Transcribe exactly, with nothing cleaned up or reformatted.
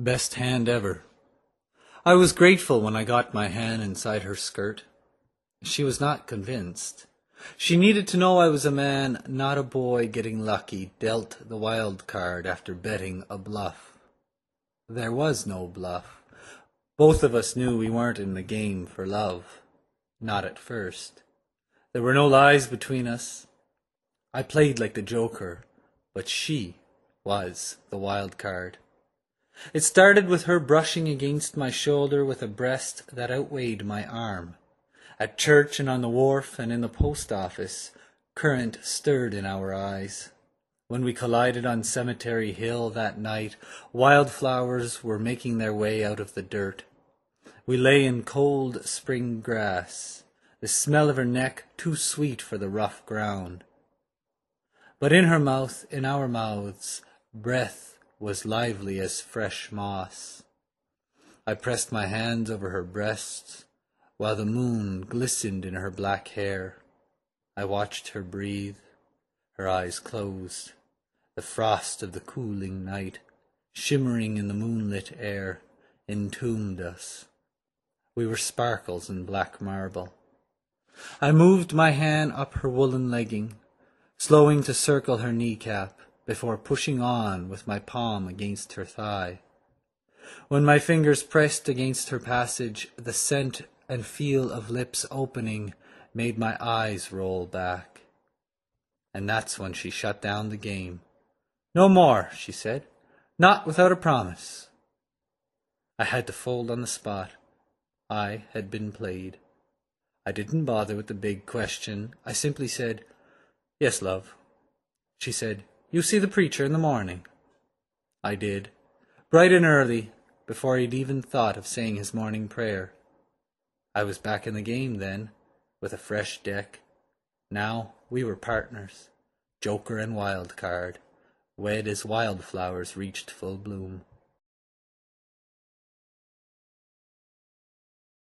Best hand ever. I was grateful when I got my hand inside her skirt. She was not convinced. She needed to know I was a man, not a boy getting lucky, dealt the wild card after betting a bluff. There was no bluff. Both of us knew we weren't in the game for love. Not at first. There were no lies between us. I played like the joker, but she was the wild card. It started with her brushing against my shoulder with a breast that outweighed my arm. At church and on the wharf and in the post office, current stirred in our eyes. When we collided on Cemetery Hill that night, wildflowers were making their way out of the dirt. We lay in cold spring grass, the smell of her neck too sweet for the rough ground. But in her mouth, in our mouths, breath was lively as fresh moss. I pressed my hands over her breasts, while the moon glistened in her black hair. I watched her breathe, her eyes closed, the frost of the cooling night, shimmering in the moonlit air, entombed us. We were sparkles in black marble. I moved my hand up her woolen legging, slowing to circle her kneecap, before pushing on with my palm against her thigh. When my fingers pressed against her passage, the scent and feel of lips opening made my eyes roll back. And that's when she shut down the game. "No more," she said. "Not without a promise." I had to fold on the spot. I had been played. I didn't bother with the big question. I simply said, "Yes, love." She said, "You see the preacher in the morning?" I did, bright and early, before he'd even thought of saying his morning prayer. I was back in the game then, with a fresh deck. Now we were partners, joker and wild card, wed as wildflowers reached full bloom.